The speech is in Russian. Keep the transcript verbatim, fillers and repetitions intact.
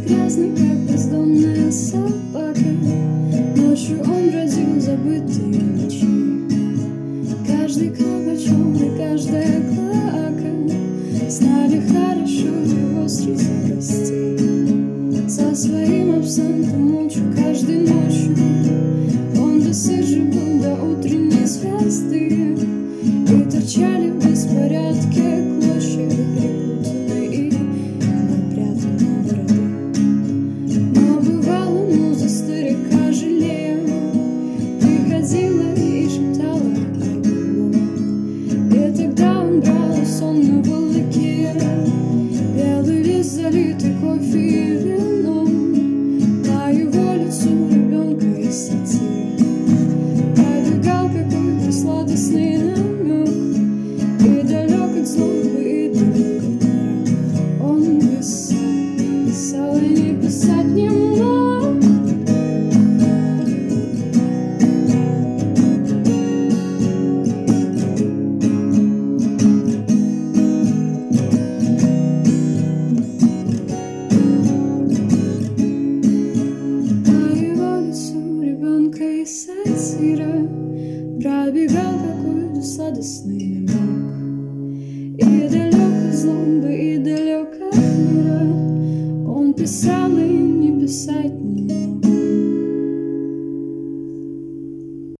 грязный, как бездомная собака. Ночью он бродил забытые ночи. Каждый кабачок и каждая клака знали хорошо его среди гостей. За своим абсентом молча каждой ночью он досиживал до утренней звезды. И торчали в беспорядке клочья припутанной и напрятанной бороды. Но бывало, муза старика жалея приходила и шептала о былом. И тогда он брал сон на волоке, белый лист, залитый кофе и вином, по его лицу ребенка и сатира пробегал какой-то сладостный намек. И далек от злобы, и далек от мира он писал, писал и не писать не мог. По его лицу ребенка и сатира пробегал какой-то сладостный намек. И далек от злобы, и далек от мира он писал и не писать